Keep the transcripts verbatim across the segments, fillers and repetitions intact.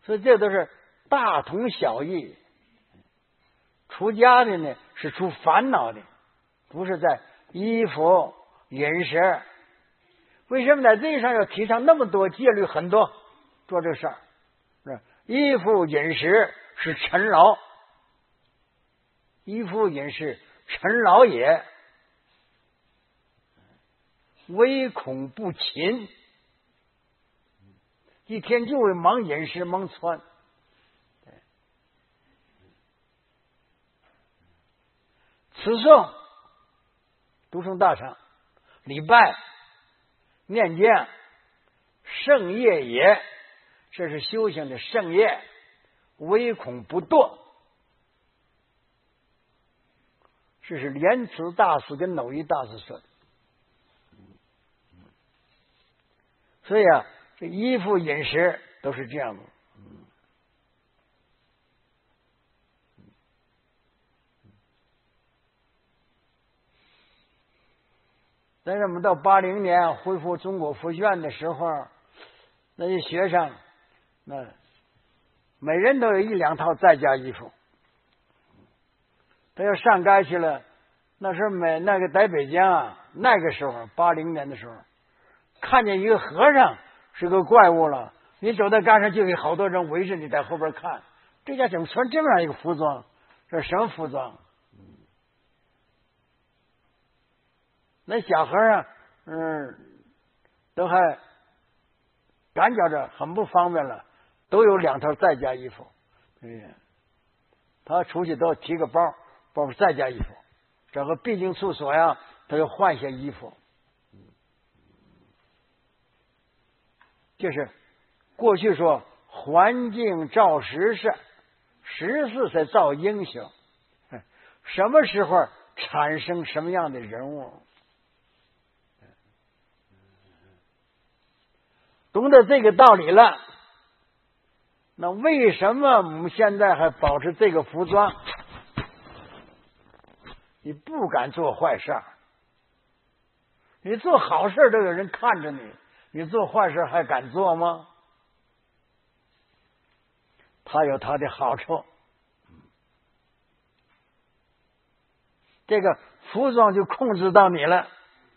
所以这都是大同小异。出家的呢是出烦恼的，不是在衣服饮食。为什么在这上要提倡那么多戒律很多做这事儿？是衣服饮食是尘劳，衣服饮食尘劳也，唯恐不勤。一天就会忙饮食忙穿。持诵读诵大乘，礼拜念经圣业也，这是修行的圣业，唯恐不堕。这是莲池大师跟耨益大师说的。所以啊，这衣服饮食都是这样的。但是我们到八零年恢复中国佛学院的时候，那些学生，那每人都有一两套在家衣服。他要上街去了，那时候每那个在北京啊，那个时候八零年的时候，看见一个和尚是个怪物了，你走到街上就有好多人围着你在后边看，这家怎么穿这么样一个服装？这是什么服装？那小和尚，嗯，都还感觉着很不方便了，都有两套在家衣服。对，他出去都要提个包，包在家衣服，找个必经处所呀，他要换些衣服。就是过去说环境造时势，时势才造英雄。什么时候产生什么样的人物？懂得这个道理了，那为什么我们现在还保持这个服装？你不敢做坏事，你做好事都有人看着你，你做坏事还敢做吗？它有它的好处。这个服装就控制到你了，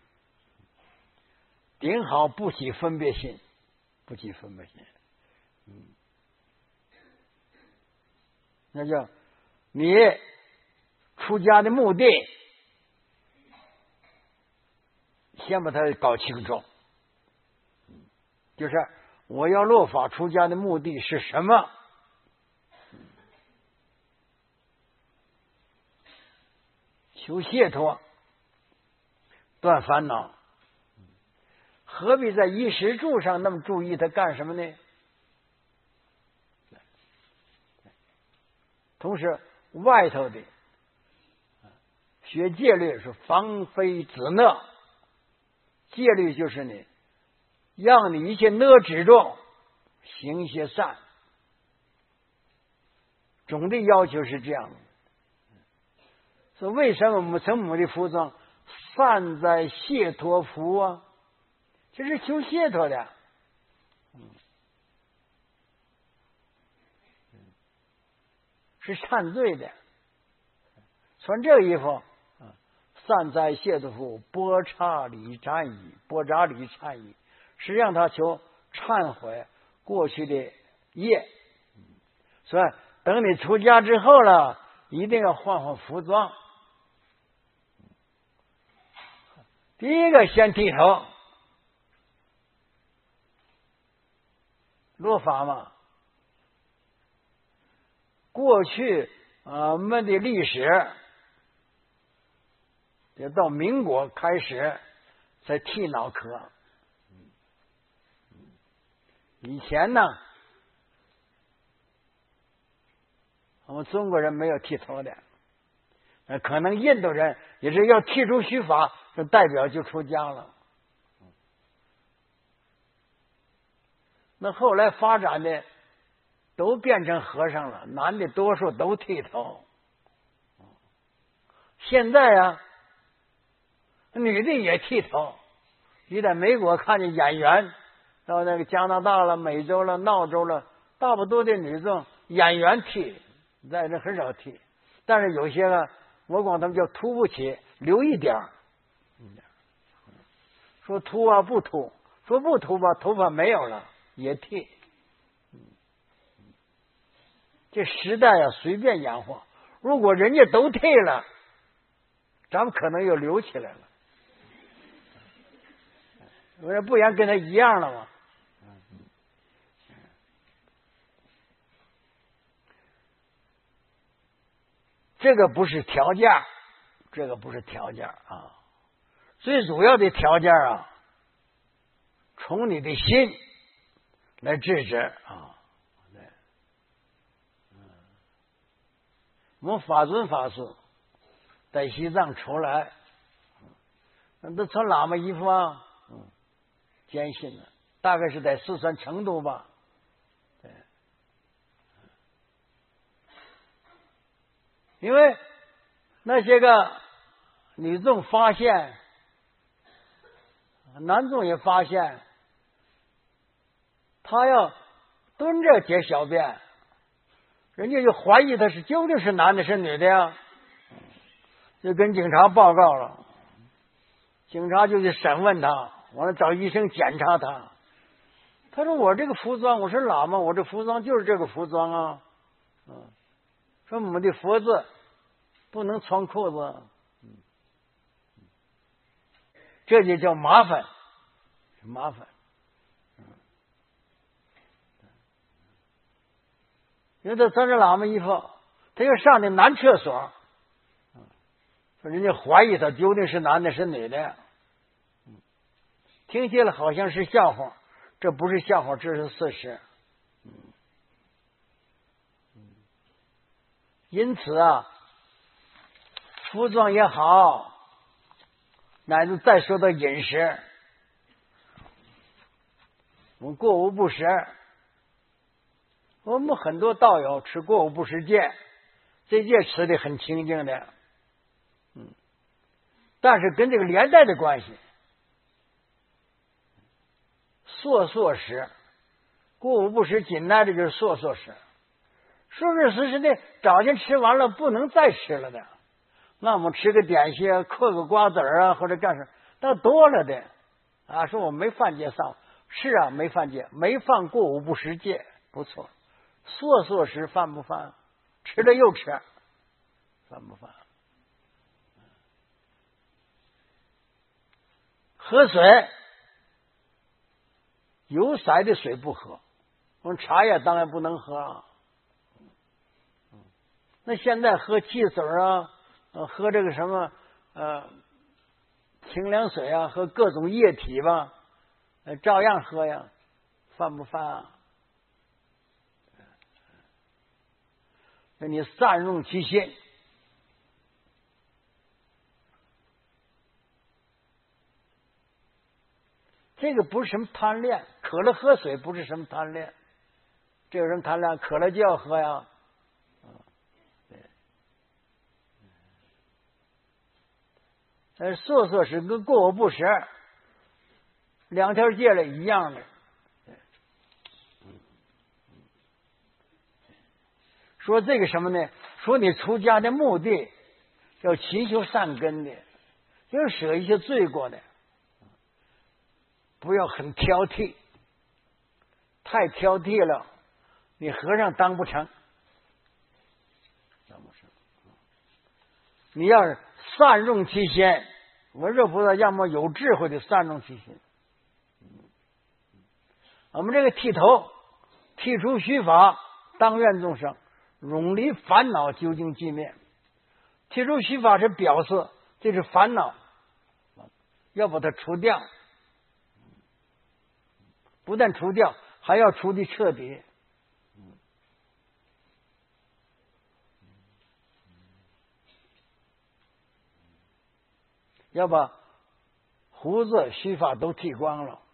顶好不起分别心，不起分别心。嗯，那叫你出家的目的，先把它搞清楚。就是我要落法出家的目的是什么？求解脱，断烦恼，何必在衣食住上那么注意它干什么呢？同时外头的学戒律是防非止讷，戒律就是你让你一切讷止住，行一些善，总的要求是这样的。所以为什么我们成母的服装善哉解脱服啊？这是求解脱的。是忏罪的。穿这个衣服，善哉解脱服，波查理禅衣，波查理禅衣，实际上他求忏悔过去的业。所以等你出家之后了，一定要换换服装。第一个先剃头，落法嘛。过去啊，我们的历史也到民国开始才剃脑壳。以前呢，我们中国人没有剃头的，可能印度人也是要剃除须发，这代表就出家了。那后来发展的都变成和尚了，男的多数都剃头。现在啊，女的也剃头。你在美国看见演员到那个加拿大了、美洲了、澳洲了， 大部分的女众演员剃，在这很少剃，但是有些个我管他们叫秃不起，留一点儿。说秃啊不秃，说不秃吧，头发没有了也剃。这时代啊，随便演化。如果人家都剃了，咱们可能又留起来了。我说不然跟他一样了吗？这个不是条件，这个不是条件啊。最主要的条件啊，从你的心来制止啊。对，我们法尊法师在西藏出来，那都从喇嘛衣服啊，嗯，坚信了，大概是在四川成都吧。对，因为那些个女众发现，男众也发现，他要蹲着解小便，人家就怀疑他是究竟是男的是女的呀，就跟警察报告了，警察就去审问他，完了找医生检查他，他说我这个服装，我是喇嘛，我这服装就是这个服装啊，嗯，说我们的佛字不能穿裤子，这就叫麻烦，麻烦。因为他穿着喇嘛衣服，他要上的男厕所，人家怀疑他究竟是男的是女的，听起来好像是笑话，这不是笑话，这是事实。因此啊，服装也好，乃至再说到饮食，我们过午不食，我们很多道友吃过午不食戒，这戒吃的很清净的，嗯，但是跟这个连带的关系，烁烁食，过午不食紧挨着就是烁烁食，说是实实的，早晨吃完了不能再吃了的，那我们吃个点心，嗑个瓜子儿啊，或者干什么，那多了的啊。说我没犯戒上，是啊，没犯戒，没犯过午不食戒，不错。烁烁食犯不犯？吃了又吃，犯不犯？喝水，有色的水不喝，我们茶叶当然不能喝啊。那现在喝汽水啊，呃，喝这个什么呃清凉水啊，喝各种液体吧，呃，照样喝呀，犯不犯啊？那你善用其心，这个不是什么贪恋，渴了喝水不是什么贪恋，这有人贪恋，渴了就要喝呀。呃，烁烁食跟过午不食两条戒了一样的。说这个什么呢？说你出家的目的要勤修善根的，就是舍一些罪过的，不要很挑剔，太挑剔了，你和尚当不成。当不成。你要是善用其心，文殊菩萨要么有智慧的善用其心。我们这个剃头，剃除须发，当愿众生，永离烦恼，究竟寂灭。剃除须发是表示这是烦恼，要把它除掉，不但除掉，还要除的彻底。要把胡子须发都剃光了，